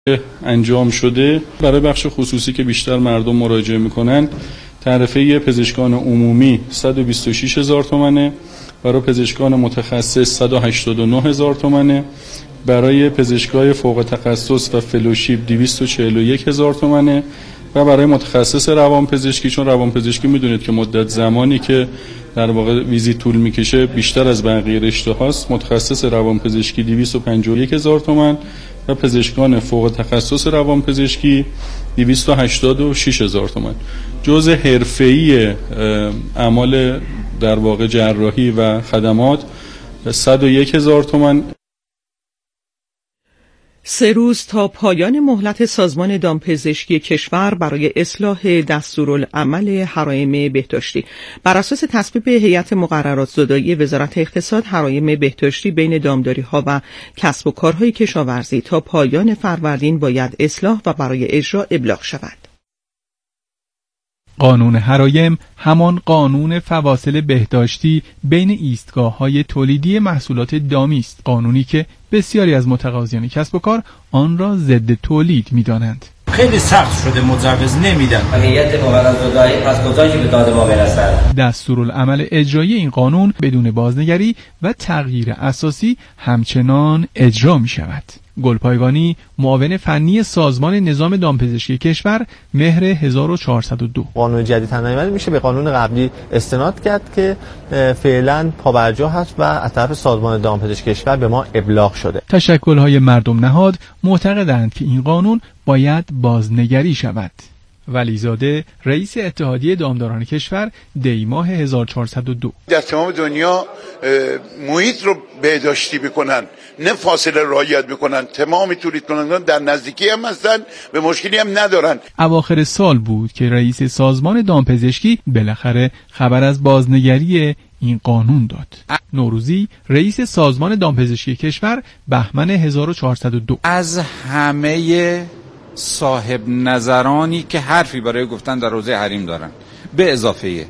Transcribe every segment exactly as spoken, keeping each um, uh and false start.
انجام شده برای بخش خصوصی که بیشتر مردم مراجعه میکنن تعرفه پزشکان عمومی صد و بیست و شش هزار تومانه، برای پزشکان متخصص صد و هشتاد و نه هزار تومانه، برای پزشکای فوق تخصص و فلوشیپ دویست و چهل و یک هزار تومانه و برای متخصص روانپزشکی، چون روانپزشکی میدونید که مدت زمانی که در واقع ویزیت طول میکشه بیشتر از بقیه رشته هاست، متخصص روانپزشکی دویست و پنجاه و یک هزار تومان و پزشکان فوق تخصص روانپزشکی دویست و هشتاد و شش هزار تومان. جزء حرفه‌ای اعمال در واقع جراحی و خدمات صد و یک هزار تومان. سه روز تا پایان مهلت سازمان دامپزشکی کشور برای اصلاح دستورالعمل حرائم بهداشتی. بر اساس تصویب هیئت مقررات زدایی وزارت اقتصاد، حرائم بهداشتی بین دامداری‌ها و کسب و کارهای کشاورزی تا پایان فروردین باید اصلاح و برای اجرا ابلاغ شود. قانون حرایم همان قانون فواصل بهداشتی بین ایستگاه‌های تولیدی محصولات دامی است، قانونی که بسیاری از متقاضیان کسب و کار آن را ضد تولید می‌دانند. خیلی سخت شده، مجوز نمیدن. هیئت مقررات زدایی پس کجایی به داد ما برسد؟ دستورالعمل اجرایی این قانون بدون بازنگری و تغییر اساسی همچنان اجرا می‌شود. گلپایگانی، معاون فنی سازمان نظام دامپزشکی کشور، مهر هزار و چهارصد و دو. قانون جدید تنظیم میشه به قانون قبلی استناد کرد که فعلا پابرجا هست و از طرف سازمان دامپزشکی کشور به ما ابلاغ شده. تشکل‌های مردم نهاد معتقدند که این قانون باید بازنگری شود. ولیزاده، رئیس اتحادیه دامداران کشور، دی ماه هزار و چهارصد و دو. در تمام دنیا محیط رو بهداشتی بکنن، نه فاصله رعایت بکنن، تمام تولید کنندگان در نزدیکی هم هستن، به مشکلی هم ندارن. اواخر سال بود که رئیس سازمان دامپزشکی بالاخره خبر از بازنگری این قانون داد. نوروزی، رئیس سازمان دامپزشکی کشور، بهمن هزار و چهارصد و دو. از همه صاحب نظرانی که حرفی برای گفتن در حوزه حریم دارن، به اضافه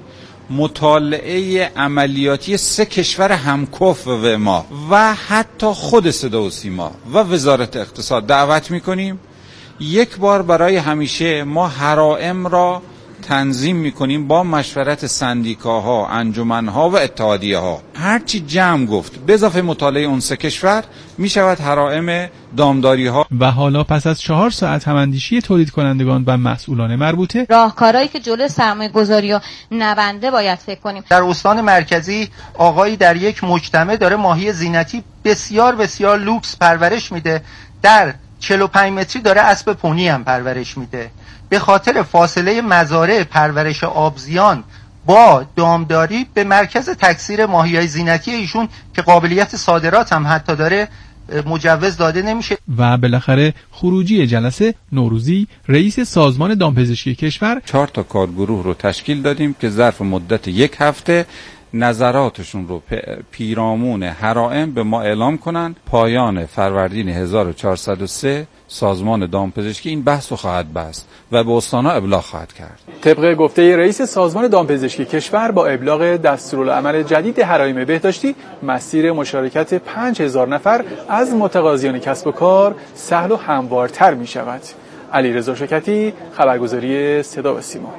مطالعه عملیاتی سه کشور همکف ما و حتی خود صدا و سیما و وزارت اقتصاد دعوت میکنیم یک بار برای همیشه ما حرائم را تنظیم میکنیم با مشورت سندیکاها، انجمنها و اتحادیه‌ها. هرچی جمع گفت به اضافه مطالعه اون سه کشور میشود حرائم دامداری‌ها. و حالا پس از چهار ساعت هماندیشی تولید کنندگان و مسئولان مربوطه، راهکارهایی که جلوی سرمایه‌گذاری و نونده باید فکر کنیم. در استان مرکزی آقایی در یک مجتمع داره ماهی زینتی بسیار بسیار لوکس پرورش میده، در چهل و پنج متری داره اسب پونی هم پرورش میده. به خاطر فاصله مزارع پرورش آبزیان با دامداری به مرکز تکثیر ماهی‌های زینتی ایشون که قابلیت صادرات هم حتی داره مجوز داده نمیشه. و بالاخره خروجی جلسه، نوروزی، رئیس سازمان دامپزشکی کشور، چهار تا کارگروه رو تشکیل دادیم که ظرف مدت یک هفته نظراتشون رو پیرامون حرائم به ما اعلام کنن. پایان فروردین هزار و چهارصد و سه سازمان دامپزشکی این بحث رو خواهد بست و به استان‌ها ابلاغ خواهد کرد. طبق گفته رئیس سازمان دامپزشکی کشور، با ابلاغ دستورالعمل جدید حرائم بهداشتی مسیر مشارکت پنج هزار نفر از متقاضیان کسب و کار سهل و هموارتر می شود. علیرضا شکتی، خبرگزاری صدا و سیما.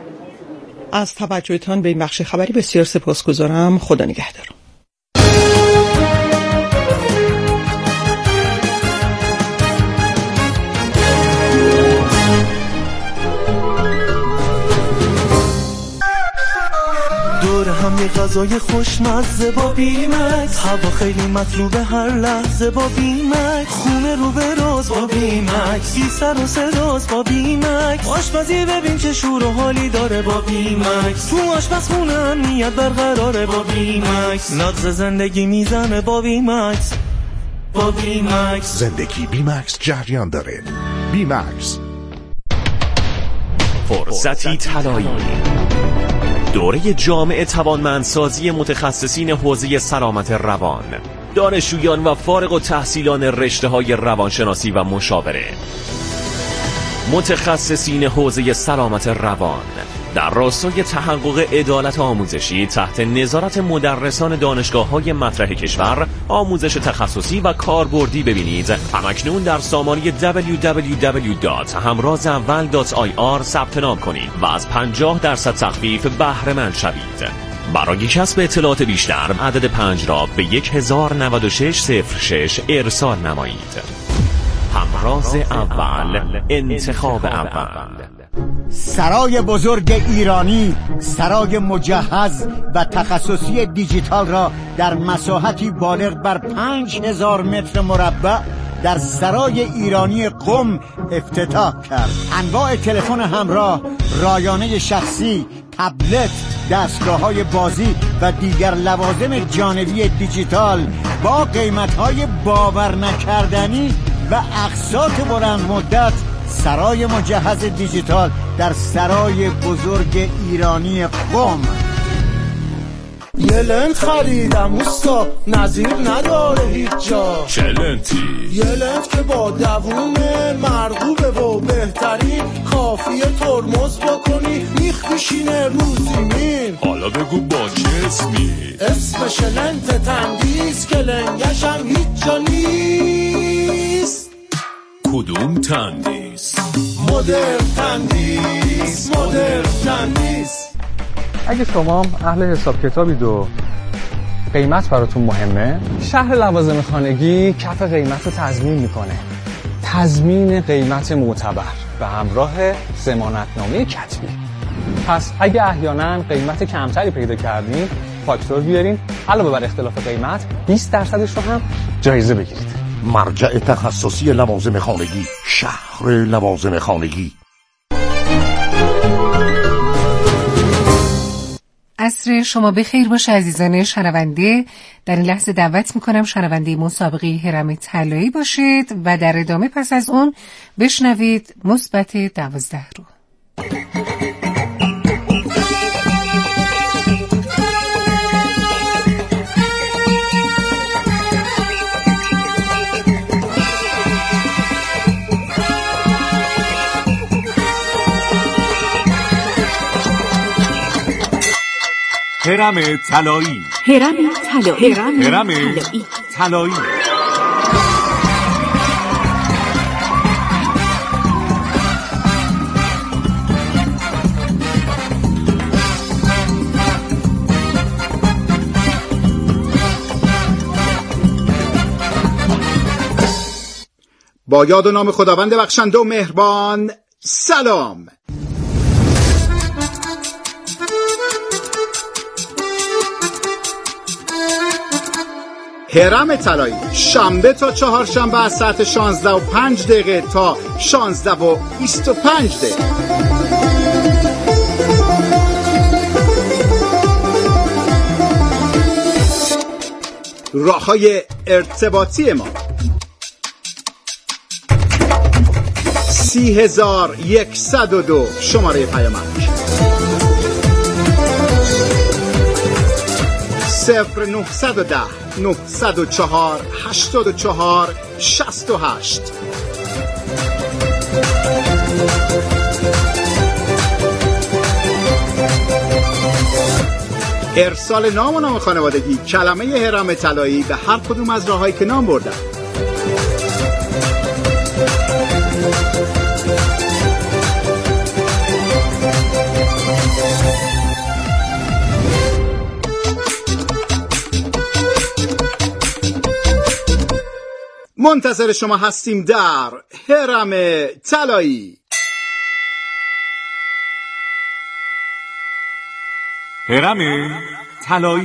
از توجهتان به این بخش خبری بسیار سپاسگزارم. خدا نگهدار. دور هم یه غذای خوشمزه با بیمکس، هوا خیلی مطلوبه هر لحظه با بیمکس، خونه رو به راز با بیمکس، بی سر و صداست با بیمکس، آشپزی ببین چه شور و حالی داره با بیمکس، تو آشپزخونه امنیت برقراره با بیمکس، نغز زندگی میزنه با بیمکس، با بیمکس، زندگی بیمکس جریان داره. بیمکس، فرصتی طلایی، دوره جامع توانمندسازی متخصصین حوزه سلامت روان، دانشجویان و فارغ التحصیلان رشته‌های روانشناسی و مشاوره، متخصصین حوزه سلامت روان، در راستای تحقق عدالت آموزشی تحت نظارت مدرسان دانشگاه‌های مطرح کشور آموزش تخصصی و کاربردی ببینید. همکنون در سامانه دبلیو دبلیو دبلیو دات همراز اول دات آی آر ثبت نام کنید و از پنجاه درصد تخفیف بهره مند شوید. برای کسب اطلاعات بیشتر عدد پنج را به یک هزار و نود و شش صفر شش ارسال نمایید. همراز اول، انتخاب اول. سرای بزرگ ایرانی، سرای مجهز و تخصصی دیجیتال را در مساحتی بالغ بر پنج هزار متر مربع در سرای ایرانی قم افتتاح کرد. انواع تلفن همراه، رایانه شخصی، تبلت، دستگاه‌های بازی و دیگر لوازم جانبی دیجیتال با قیمت‌های باور نکردنی و اقساط بلند مدت. سرای مجهز دیجیتال در سرای بزرگ ایرانی قم. یه لنت خریدم اوستا، نظیر نداره هیچ جا. چه لنتی؟ یه لنت که با دووم مرغوبه و بهترین، کافیه ترمز بکنی میخ میشینه رو زمین. حالا بگو با چه اسمی؟ اسمش لنت تندیس که لنگش هم هیچ جا نیست. کدوم تندیس؟ مدرن تندیس، مدرن تندیس. اگه شما اهل حساب کتابید و قیمت براتون مهمه، شهر لوازم خانگی کف قیمت رو تضمین میکنه. تضمین قیمت معتبر به همراه ضمانتنامه کتبی. پس اگه احیانا قیمت کمتری پیدا کردین، فاکتور بیارین، علاوه بر اختلاف قیمت بیست درصدش رو هم جایزه بگیرید. مرجع تخصصی لوازم خانگی، شهر لوازم خانگی. عصر شما بخیر باشه عزیزان شنونده. در این لحظه دعوت میکنم شنونده مسابقه هرم طلایی باشید و در ادامه پس از اون بشنوید مثبت دوازده رو. هرم طلایی، هرم طلایی، هرم طلایی. با یاد و نام خداوند بخشنده و مهربان. سلام. هرم طلایی شنبه تا چهارشنبه از ساعت شانزده و پنج دقیقه تا شانزده و بیست و پنج دقیقه. راه‌های ارتباطی ما: سی هزار یکصد و دو شماره پیامک، صفر نهصد و ده نهصد و چهار هشتاد و چهار شصت و هشت. ارسال نام و نام خانوادگی، کلمه هرم طلایی به هر کدوم از راه‌هایی که نام بردم. منتظر شما هستیم در هرم طلایی. هرم طلایی.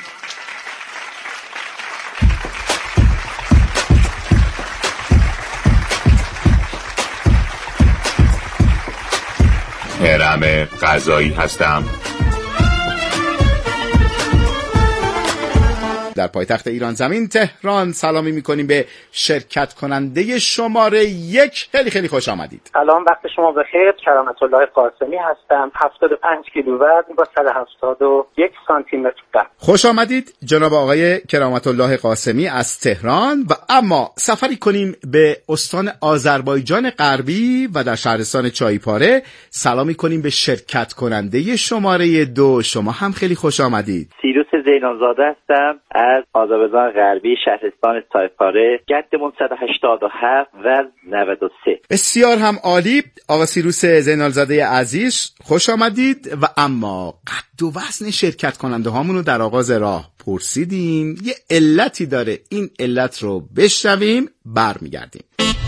هرم غذایی هستم. در پایتخت ایران زمین تهران سلامی میکنیم به شرکت کننده شماره یک. خیلی خیلی خوش آمدید. سلام، وقت شما بخیر. کرامت الله قاسمی هستم. هفتاد و پنج کیلووزن با صد و هفتاد و یک سانتی متر قد. خوش آمدید جناب آقای کرامت الله قاسمی از تهران. و اما سفری کنیم به استان آذربایجان غربی و در شهرستان چایپاره سلامی کنیم به شرکت کننده شماره دو. شما هم خیلی خوش آمدید. سیروس زینالزاده هستم از آذربایجان غربی، شهرستان چایپاره. قدمون صد و هشتاد و هفت و نود و سه. بسیار هم عالی. آقا سیروس زینالزاده عزیز خوش آمدید. و اما قد و وزن شرکت کننده هامون رو در آغاز راه پرسیدیم، یه علتی داره، این علت رو بشنویم برمیگردیم.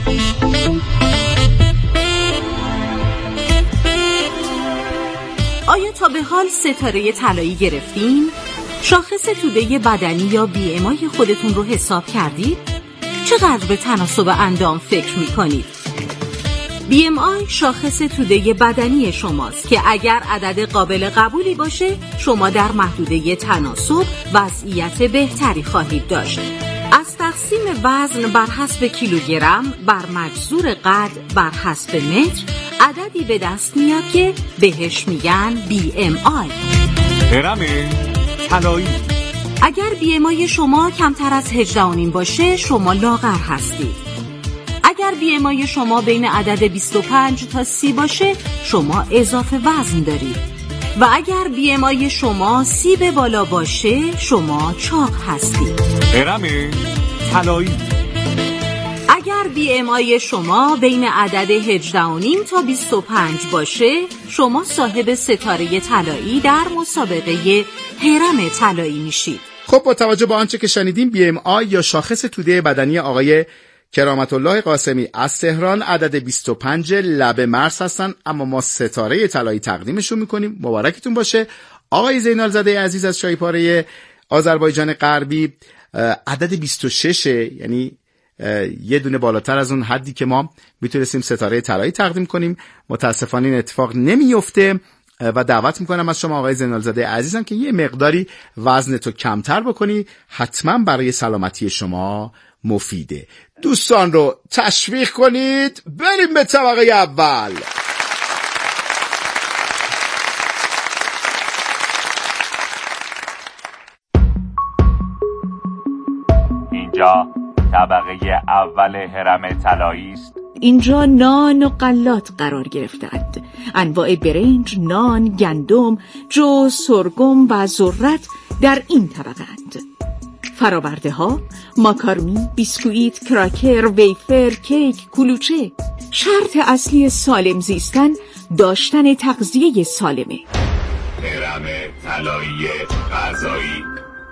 آیا تا به حال ستاره طلایی گرفتین؟ شاخص توده بدنی یا بی ام آی خودتون رو حساب کردید؟ چقدر به تناسب اندام فکر میکنید؟ بی ام آی شاخص توده بدنی شماست که اگر عدد قابل قبولی باشه شما در محدوده تناسب وضعیت بهتری خواهید داشت. از تقسیم وزن بر حسب کیلوگرم بر مجذور قد بر حسب متر عددی به دست میاد که بهش میگن بی ام آی. هرم طلایی. اگر بی ام آی شما کمتر از هجده و نیم باشه شما لاغر هستید. اگر بی ام آی شما بین عدد بیست و پنج تا سی باشه شما اضافه وزن دارید. و اگر بی ام آی شما سی به بالا باشه شما چاق هستید. هرم طلایی. اگر بی ام آی شما بین عدد هجده و نیم تا بیست و پنج باشه شما صاحب ستاره طلایی در مسابقه هرم طلایی میشید. خب با توجه به آنچه که شنیدیم، بی ام آی یا شاخص توده بدنی آقای کرامت الله قاسمی از تهران عدد بیست و پنج لب مرز هستن، اما ما ستاره طلایی تقدیمشون میکنیم. مبارکتون باشه. آقای زینالزاده عزیز از چایپاره آذربایجان غربی عدد بیست و شش، یعنی یه دونه بالاتر از اون حدی که ما میتونستیم ستاره طلایی تقدیم کنیم. متاسفانه این اتفاق نمیفته و دعوت میکنم از شما آقای زینالزاده عزیزم که یه مقداری وزنتو کمتر بکنی، حتما برای سلامتی شما مفیده. دوستان رو تشویق کنید. بریم به طبقه اول. اینجا طبقه اول هرم طلایی است. اینجا نان و غلات قرار گرفتند. انواع برنج، نان، گندم، جو، سرگم و ذرت در این طبقه اند. فراورده ها، ماکارونی، بیسکویت، کراکر، ویفر، کیک، کلوچه. شرط اصلی سالم زیستن داشتن تغذیه سالمه. هرم طلایی غذایی.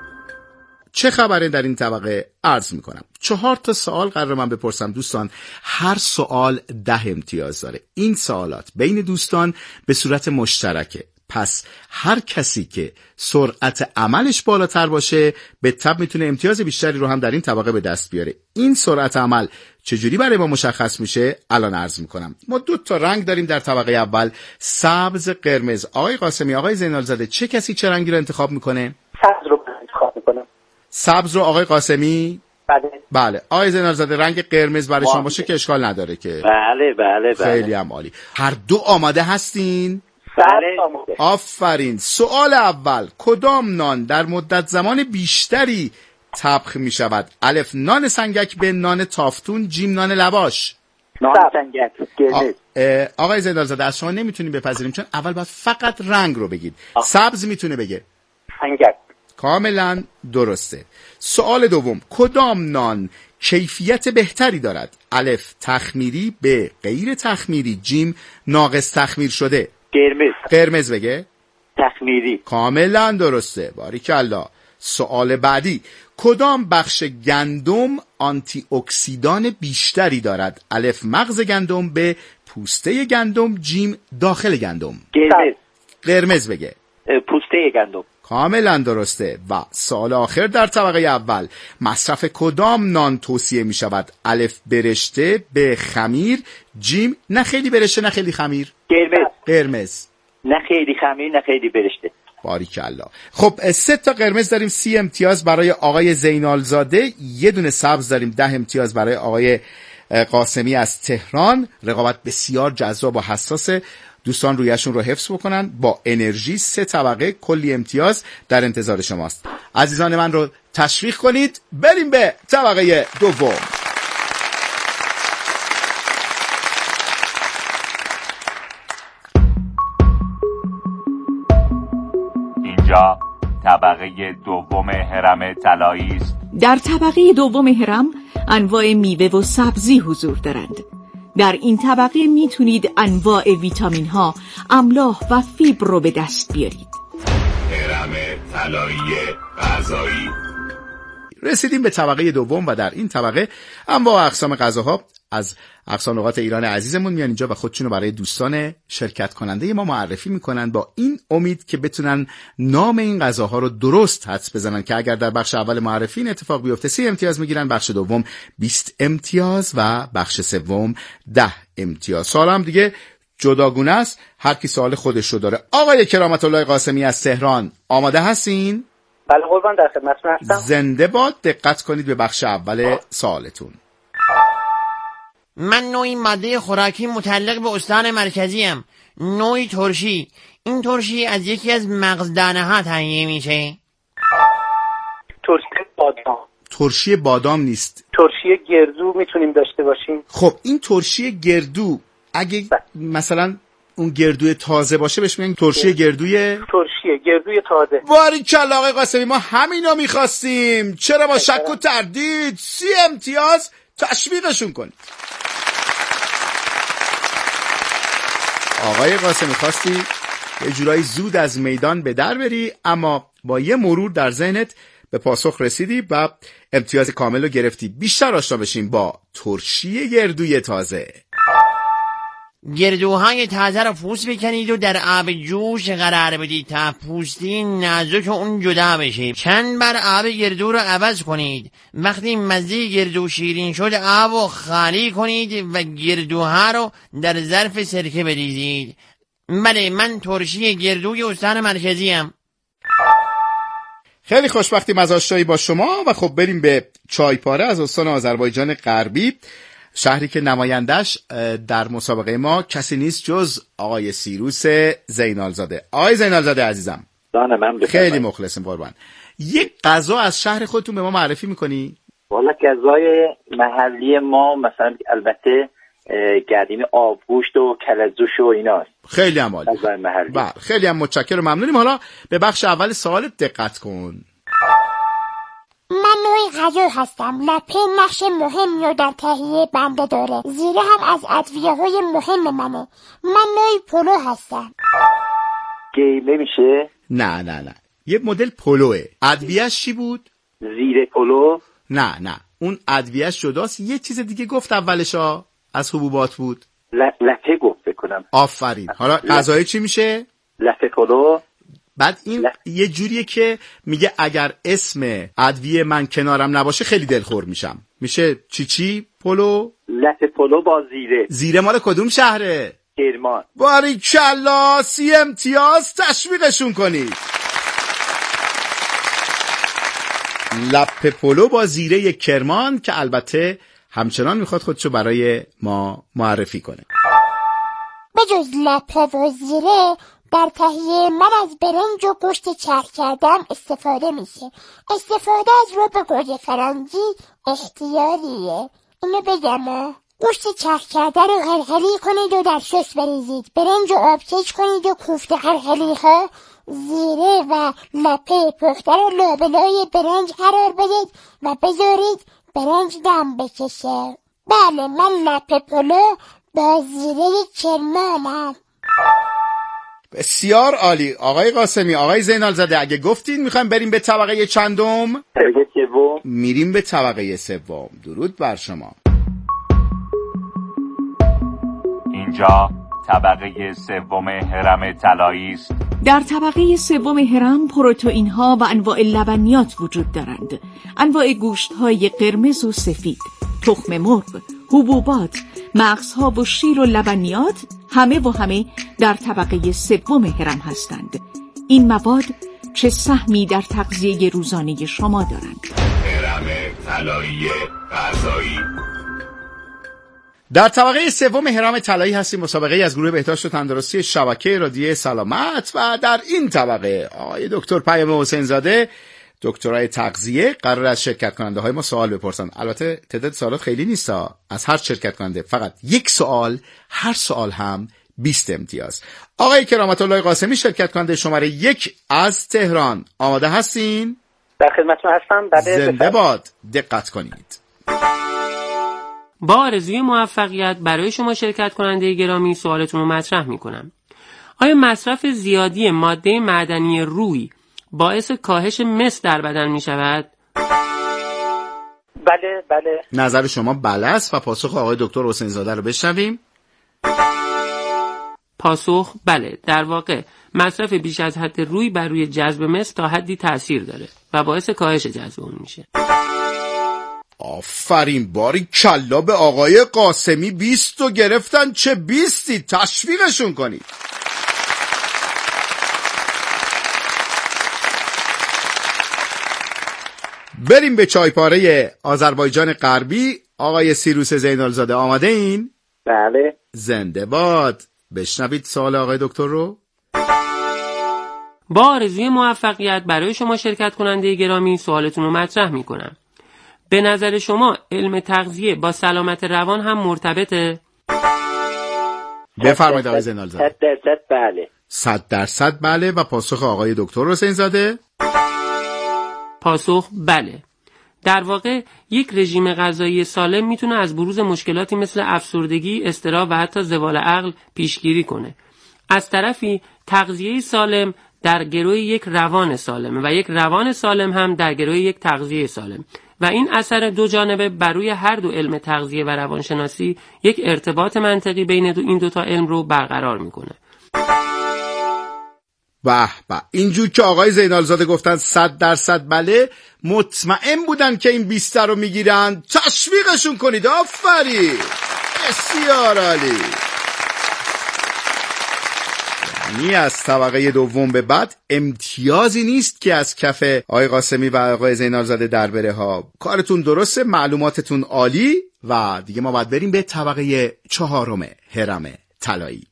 چه خبره در این طبقه؟ عرض میکنم. چهار تا سوال قرار من بپرسم دوستان. هر سوال ده امتیاز داره. این سوالات بین دوستان به صورت مشترکه. پس هر کسی که سرعت عملش بالاتر باشه به تبع میتونه امتیاز بیشتری رو هم در این طبقه به دست بیاره. این سرعت عمل چجوری برای ما مشخص میشه؟ الان عرض میکنم. ما دو تا رنگ داریم در طبقه اول، سبز، قرمز. آقای قاسمی، آقای زینالزاده، چه کسی چه رنگی رو انتخاب میکنه؟ سبز رو انتخاب میکنم. سبز رو آقای قاسمی؟ بله. بله. آقای زینالزاده، رنگ قرمز برای شما باشه که اشکال نداره که. بله بله بله. خیلی هم عالی. هر دو آماده هستین؟ بله. آفرین. سوال اول، کدام نان در مدت زمان بیشتری طبخ می شود؟ الف نان سنگک، به نان تافتون، جیم نان لواش. نان سنگک. آقای زینالزاده از شما نمیتونیم بپذیریم چون اول باید فقط رنگ رو بگید. آه. سبز میتونه بگه. سنگک. کاملا درسته. سوال دوم، کدام نان کیفیت بهتری دارد؟ الف تخمیری، به غیر تخمیری، جیم ناقص تخمیر شده. قرمز. قرمز بگه. تخمیری. کاملا درسته. باریکالله. سوال بعدی، کدام بخش گندم آنتی اکسیدان بیشتری دارد؟ الف مغز گندم، به پوسته گندم، جیم داخل گندم. قرمز. قرمز بگه. پوسته گندم. کاملا درسته. و سوال آخر در طبقه اول، مصرف کدام نان توصیه می شود؟ الف برشته، به خمیر، جیم نه خیلی برشته نه خیلی خمیر. قرمز. قرمز. نه خیلی خمیر نه خیلی برشته. باریکالله. خب سه تا قرمز داریم، سی امتیاز برای آقای زینالزاده، یه دونه سبز داریم، ده امتیاز برای آقای قاسمی از تهران. رقابت بسیار جذاب و حساسه، دوستان رویشون رو حفظ بکنن. با انرژی سه طبقه کلی امتیاز در انتظار شماست. عزیزان من رو تشویق کنید، بریم به طبقه دوم. اینجا طبقه دوم هرم طلایی است. در طبقه دوم هرم انواع میوه و سبزی حضور دارند. در این طبقه میتونید انواع ویتامین ها، املاح و فیبر رو به دست بیارید. هرم طلایی غذایی. رسیدیم به طبقه دوم و در این طبقه انواع اقسام غذاها از اقصا نقاط ایران عزیزمون میان اینجا و خودشونو برای دوستان شرکت کننده ما معرفی میکنن، با این امید که بتونن نام این غذاها رو درست حدس بزنن که اگر در بخش اول معرفی این اتفاق بیفته سی امتیاز میگیرن، بخش دوم بیست امتیاز و بخش سوم ده امتیاز. سوال هم دیگه جداگونه است، هر کی سوال خودش رو داره. آقای کرامت الله قاسمی از تهران آماده هستین؟ بله قربان، در خدمتتون هستم. زنده باد. دقت کنید به بخش اول سوالتون. من نوعی ماده خوراکی متعلق به استان مرکزی ام، نوعی ترشی. این ترشی از یکی از مغزدانه ها تهیه میشه. ترشی بادام. ترشی بادام نیست. ترشی گردو میتونیم داشته باشیم. خب این ترشی گردو اگه ب... مثلا اون گردوی تازه باشه بهش میگن ترشی گردوی ترشی گردوی تازه. باریکالله آقای قاسمی، ما همینو میخواستیم. چرا با شک و تردید؟ سی امتیاز. تشویقشون کنید. آقای قاسمی خواستی یه جورایی زود از میدان به در بری، اما با یه مرور در ذهنت به پاسخ رسیدی و امتیاز کامل رو گرفتی. بیشتر آشنا بشیم با ترشی گردوی تازه. گردوهای تازه رو پوست بکنید و در آب جوش قرار بدید تا پوستی نازک اون جدا بشه. چند بار آب گردو رو عوض کنید. وقتی مزه گردو شیرین شد آب رو خالی کنید و گردوها رو در ظرف سرکه بریزید. بله، من ترشی گردوی استان مرکزی ام. خیلی خوشبختیم از آشنایی با شما و خب بریم به چایپاره از استان آذربایجان غربی، شهری که نمایندش در مسابقه ما کسی نیست جز آقای سیروس زینالزاده. آقای زینالزاده عزیزم، من خیلی مخلصیم قربان. یک غذا از شهر خودتون به ما معرفی میکنی؟ والا غذای محلی ما مثلا البته گردیم آبگوشت و کلزوش و ایناست. خیلی هم عالی. غذای محلی. بله، خیلی هم متشکرم و ممنونیم. حالا به بخش اول سوالت دقت کن. من نوعی غذا هستم. لپه نقش مهمی رو در تهیه بنده داره. زیره هم از ادویه های مهم منه. من نوعی پلو هستم. گیمه میشه؟ نه نه نه، یه مدل پلوه. ادویهش چی بود؟ زیره پلو؟ نه نه، اون ادویهش جداست. یه چیز دیگه گفت اولشا، از حبوبات بود. ل... لپه گفت بکنم. آفرین. حالا غذای چی میشه؟ لپه پلو. بعد این لف... یه جوریه که میگه اگر اسم ادویه من کنارم نباشه خیلی دلخور میشم. میشه چی چی پلو؟ لپه پلو با زیره. زیره مال کدوم شهره؟ کرمان. باریکالله، سی امتیاز. تشویقشون کنید. لپه پلو با زیره کرمان که البته همچنان میخواد خودشو برای ما معرفی کنه. بجز لپه و زیره در تهیه من از برنج و گوشت چرخ کردم استفاده میشه. استفاده از رب گوجه فرنگی اختیاریه. اینو بگم، گوشت چرخ کرده رو قلقلی کنید و در سس بریزید. برنج رو آبکش کنید و کوفته قلقلی ها، زیره و لپه پخته رو لابلای برنج قرار بدید و بذارید برنج دم بکشه. بله، من لپه پلو با زیره کرمانم. بسیار عالی آقای قاسمی. آقای زینالزاده اگه گفتین میخوایم بریم به طبقه چندم؟ طبقه سوم. میریم به طبقه سوم. درود بر شما. اینجا طبقه سوم هرم طلایی است. در طبقه سوم هرم پروتئین ها و انواع لبنیات وجود دارند. انواع گوشت های قرمز و سفید، تخم مرغ، حبوبات، مغزها و شیر و لبنیات همه و همه در طبقه سوم هرم هستند. این مواد چه سهمی در تغذیه روزانه شما دارند؟ هرم طلایی غذایی. در طبقه سوم هرم طلایی هستیم، مسابقه از گروه بهداشت و تندرستی شبکه رادیویی سلامت، و در این طبقه آقای دکتر پیام حسین زاده دکترای تغذیه قرار از شرکت کننده های ما سوال بپرسن. البته تعداد سوالات خیلی نیست، از هر شرکت کننده فقط یک سوال، هر سوال هم بیست امتیاز. آقای کرامت الله قاسمی شرکت کننده شماره یک از تهران، آماده هستین؟ در خدمتتون هستم. بله. زنده باد. دقت کنید. با آرزوی موفقیت برای شما شرکت کننده گرامی سوالتون رو مطرح میکنم. آیا مصرف زیادی ماده معدنی روی باعث کاهش مس در بدن میشود؟ بله بله. نظر شما بله است و پاسخ آقای دکتر حسین زاده رو بشنویم. پاسخ بله. در واقع مصرف بیش از حد روی بر روی جذب مس تا حدی تأثیر داره و باعث کاهش جذب اون میشه. آفرین، باری کلا به آقای قاسمی. بیست رو گرفتن، چه بیستی، تشویقشون کنید. بریم به چایپاره آذربایجان غربی. آقای سیروس زینالزاده آماده این؟ بله. زنده باد. بشنوید سوال آقای دکتر رو. با آرزوی موفقیت برای شما شرکت کننده گرامی سوالتون رو مطرح میکنم. به نظر شما علم تغذیه با سلامت روان هم مرتبطه؟ بفرمایید آقای زینالزاده. صد درصد بله. صد درصد بله. و پاسخ آقای دکتر حسین زاده؟ پاسخ بله. در واقع یک رژیم غذایی سالم میتونه از بروز مشکلاتی مثل افسردگی، اضطراب و حتی زوال عقل پیشگیری کنه. از طرفی تغذیه سالم در گروه یک روان سالم و یک روان سالم هم در گروه یک تغذیه سالم و این اثر دو جانبه بر روی هر دو علم تغذیه و روانشناسی یک ارتباط منطقی بین دو این دوتا علم رو برقرار میکنه. به به، اینجور که آقای زینالزاده گفتن صد درصد بله، مطمئن بودن که این بیست رو میگیرن. تشویقشون کنید. آفرین، بسیار عالی. یعنی از طبقه دوم به بعد امتیازی نیست که از کف آقای قاسمی و آقای زینالزاده در بره ها. کارتون درسته، معلوماتتون عالی و دیگه ما باید بریم به طبقه چهارم هرم طلایی.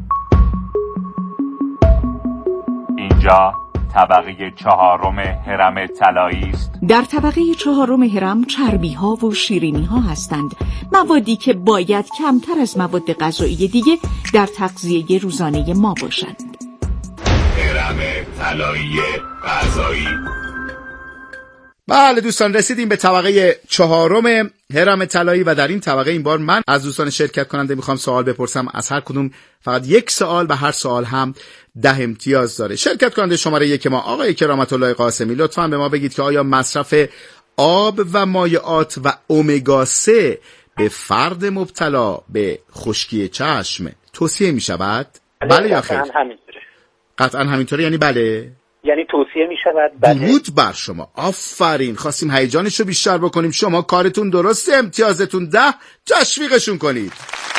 اینجا طبقه چهارم هرم طلایی است. در طبقه چهارم هرم چربی ها و شیرینی ها هستند، موادی که باید کمتر از مواد غذایی دیگه در تغذیه روزانه ما باشند. هرم طلایی غذایی. بله دوستان، رسیدیم به طبقه چهارم هرم طلایی و در این طبقه این بار من از دوستان شرکت کننده میخوام سوال بپرسم. از هر کدوم فقط یک سوال و هر سوال هم ده امتیاز داره. شرکت کننده شماره یک ما آقای کرامت الله قاسمی، لطفاً به ما بگید که آیا مصرف آب و مایعات و امگا سه به فرد مبتلا به خشکی چشم توصیه میشود؟ بله یا خیر؟ قطعاً همینطوره. قطعاً همینطوره یعنی بله؟ یعنی توصیه می شود بله. درود بر شما. آفرین، خواستیم هیجانش رو بیشتر بکنیم. شما کارتون درسته، امتیازتون ده. تشویقشون کنید.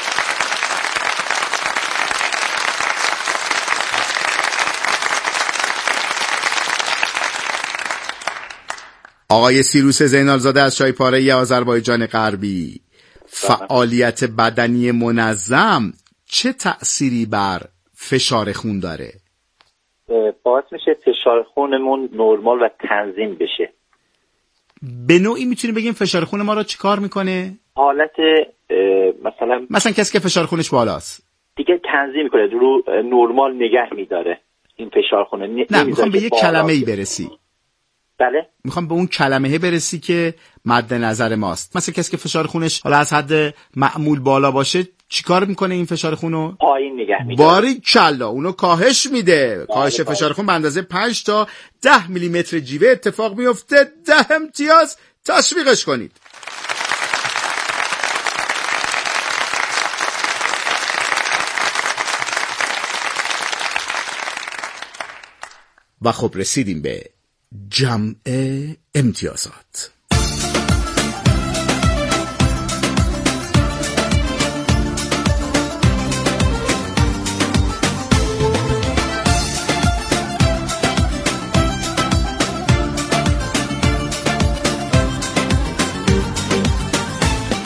آقای سیروس زینالزاده از چایپاره آذربایجان غربی، فعالیت بدنی منظم چه تأثیری بر فشار خون داره؟ باعث میشه فشار خونمون نرمال و تنظیم بشه. به نوعی میتونیم بگیم فشار خون ما رو چیکار میکنه؟ حالت مثلا مثلا کسی که فشار خونش بالاست دیگه تنظیم میکنه، رو نرمال نگه میداره این فشار خونه. نه، میخوام به یه کلمه ای برسی. بله، میخوام به اون کلمه برسی که مد نظر ماست. مثلا کسی که فشار خونش حالا از حد معمول بالا باشه چیکار میکنه این فشار خونو؟ پایین نگه میداره. باری کلا اونو کاهش میده. کاهش فشار خون به اندازه پنج تا ده میلی متر جیوه اتفاق میفته. ده امتیاز. تشویقش کنید. و خب رسیدیم به جمع امتیازات.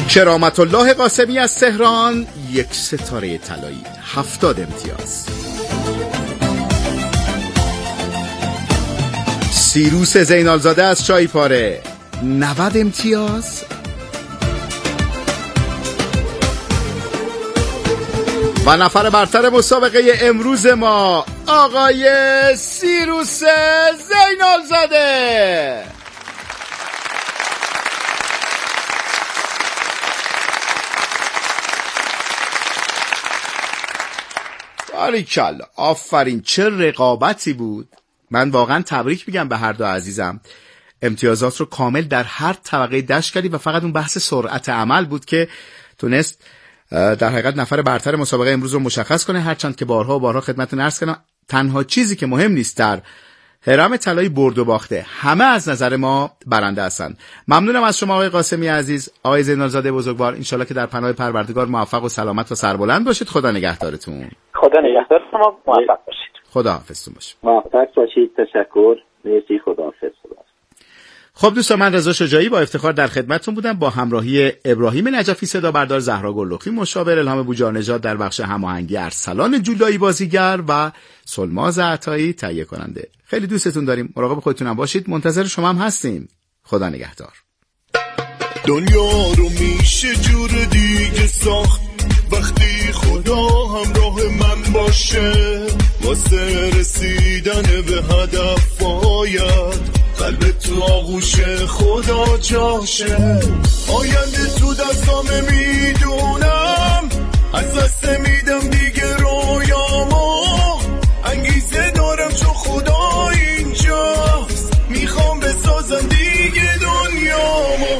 کرامت الله قاسمی از تهران یک ستاره طلایی، هفتاد امتیاز. سیروس زینالزاده از چایپاره نود امتیاز. و نفر برتر مسابقه امروز ما آقای سیروس زینالزاده. باریکلا، آفرین، چه رقابتی بود. من واقعا تبریک میگم به هر دو عزیزم. امتیازات رو کامل در هر طبقه دشت کردی و فقط اون بحث سرعت عمل بود که تونست در حقیقت نفر برتر مسابقه امروز رو مشخص کنه. هرچند که بارها و بارها خدمتتون عرض کردم تنها چیزی که مهم نیست در هرم طلایی برد و باخته، همه از نظر ما برنده هستن. ممنونم از شما آقای قاسمی عزیز، آقای زینالزاده بزرگوار. انشالله که در پناه پروردگار موفق و سلامت و سربلند باشید. خدا نگهدارتون. خدا نگهدار شما، موفق باشید. خدا حافظتون باشید. موفق باشید. تشکر. مرسی. خدا حافظ. خب دوستان، من رضا شجاعی با افتخار در خدمتتون بودم با همراهی ابراهیم نجفی صدا بردار، زهرا گلرخی مشاور، الهام بوجانژاد در بخش هماهنگی، ارسلان جولایی بازیگر و سلماز عطایی تهیه کننده. خیلی دوستتون داریم. مراقب خودتون هم باشید. منتظر شما هم هستیم. خدا نگهدار. دنیا رو میشه جور دیگه ساخت وقتی خدا همراه من باشه، واسه رسیدن به هدف باید قلب تو آغوش خدا جاشه. آینده تو دستامه میدونم، از دست میدم دیگه رویامو، انگیزه دارم چون خدا اینجاست، میخوام بسازم دیگه دنیامو.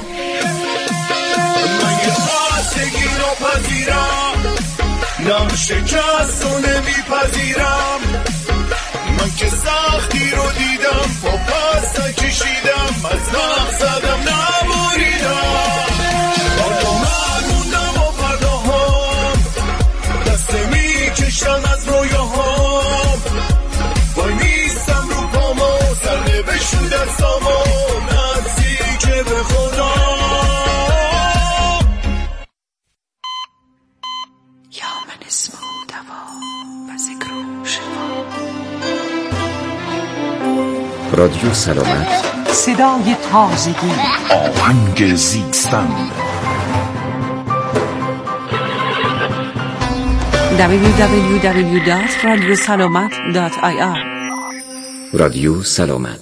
من یه خستگی رو پذیرم، نم شکست رو نمیپذیرم، من که سختی رو دیدم با پس نکشیدم، از مقصدم نبریدم، حالا من موندم و فرداهام، دست میکشم از رویاهام، وای نیستم رو پامو، سر نوشت دستامو، نزدیک به خدا. یا من اسمه دوا و ذکر و شفا. رادیو سلامت، صدای تازگی، آهنگ زیستن. دبلیو دبلیو دبلیو دات رادیو سلامت دات آی آر. رادیو سلامت.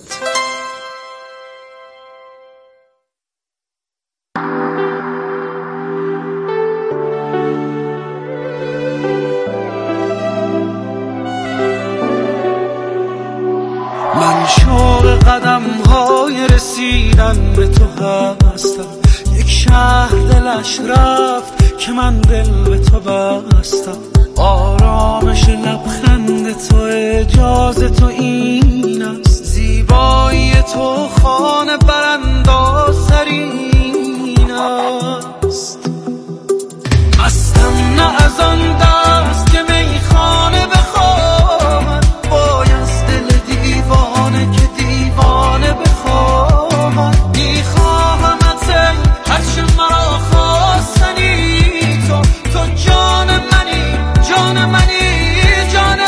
من شوق قدم های رسیدن به تو هستم، یک شهر دلش رفت که من دل به تو بستم، آرامش لبخند تو اجازه تو این است، زیبایی تو خانه برانداز ترین است، مستم نه از آن دست که میخانه بخواهد، بایست دل دیوانه که دیوانه بخواهد، میخواهمت هرچه مرا خواستنی تو، تو جان منی، جان منی، جان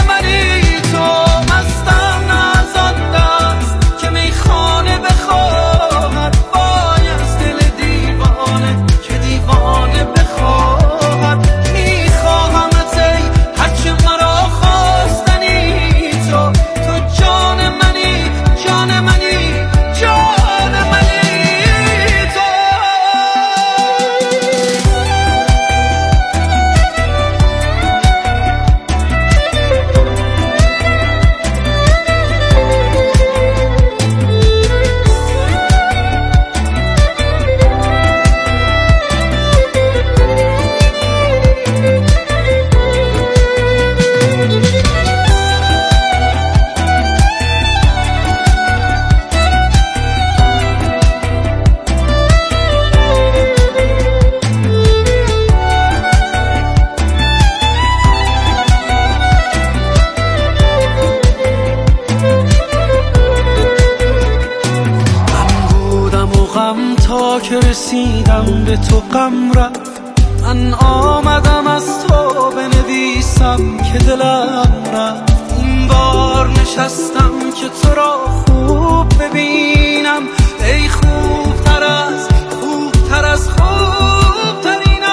رسیدم به تو غم رفت. من آمدم از تو بنویسم که دلم رفت. این بار نشستم که تو را خوب ببینم، ای خوب تر از خوب تر از خوب ترینم.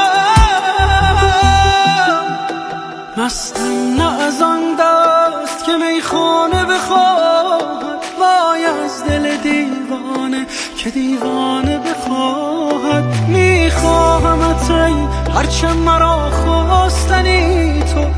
مستم نه از آن دست که میخانه بخواهد، وای از دل دیوانه که دیوانه بخواهد. میخواهمت ای هرچه مرا خواستنی تو،